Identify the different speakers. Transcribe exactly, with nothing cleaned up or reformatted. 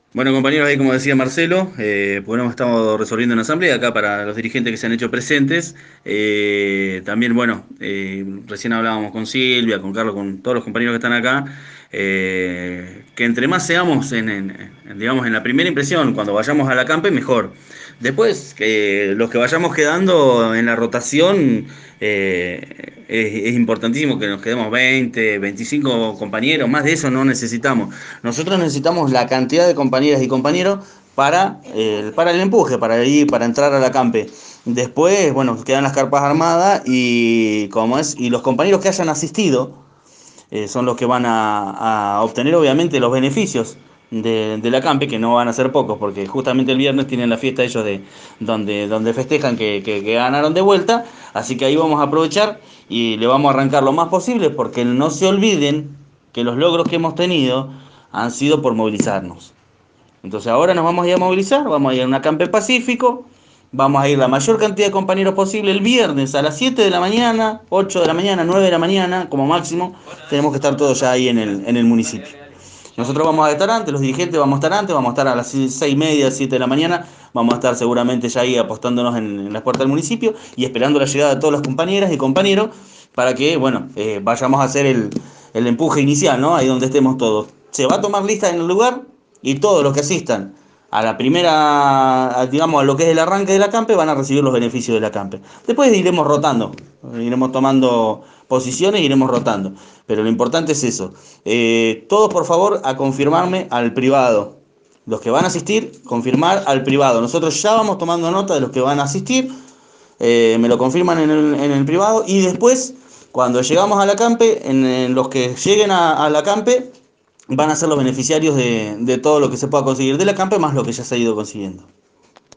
Speaker 1: Bueno, compañeros, ahí como decía Marcelo, eh, bueno, hemos estado resolviendo una asamblea acá para los dirigentes que se han hecho presentes. Eh, también, bueno, eh, recién hablábamos con Silvia, con Carlos, con todos los compañeros que están acá, eh, que entre más seamos en, en- en, digamos, en la primera impresión, cuando vayamos a la campe, mejor. Después, que los que vayamos quedando en la rotación, eh, es, es importantísimo que nos quedemos veinte, veinticinco compañeros, más de eso no necesitamos. Nosotros necesitamos la cantidad de compañeras y compañeros para, eh, para el empuje, para ir, para entrar a la campe. Después, bueno, quedan las carpas armadas y como es, y los compañeros que hayan asistido eh, son los que van a, a obtener obviamente los beneficios de, de la campe, que no van a ser pocos, porque justamente el viernes tienen la fiesta ellos de donde, donde festejan que, que, que ganaron de vuelta, así que ahí vamos a aprovechar y le vamos a arrancar lo más posible, porque no se olviden que los logros que hemos tenido han sido por movilizarnos. Entonces ahora nos vamos a ir a movilizar, vamos a ir a una campe pacífico, vamos a ir la mayor cantidad de compañeros posible el viernes a las siete de la mañana, ocho de la mañana, nueve de la mañana, como máximo, tenemos que estar todos ya ahí en el, en el municipio. Nosotros vamos a estar antes, los dirigentes vamos a estar antes, vamos a estar a las seis y media, siete de la mañana, vamos a estar seguramente ya ahí apostándonos en, en las puertas del municipio y esperando la llegada de todas las compañeras y compañeros para que, bueno, eh, vayamos a hacer el, el empuje inicial, ¿no? Ahí donde estemos todos. Se va a tomar lista en el lugar y todos los que asistan a la primera, a, digamos, a lo que es el arranque de la campe, van a recibir los beneficios de la campe. Después iremos rotando, iremos tomando posiciones, iremos rotando. Pero lo importante es eso. Eh, todos, por favor, a confirmarme al privado. Los que van a asistir, confirmar al privado. Nosotros ya vamos tomando nota de los que van a asistir. Eh, me lo confirman en el, en el privado. Y después, cuando llegamos a la campe, en, en los que lleguen a, a la campe, van a ser los beneficiarios de, de todo lo que se pueda conseguir de la campe, más lo que ya se ha ido consiguiendo.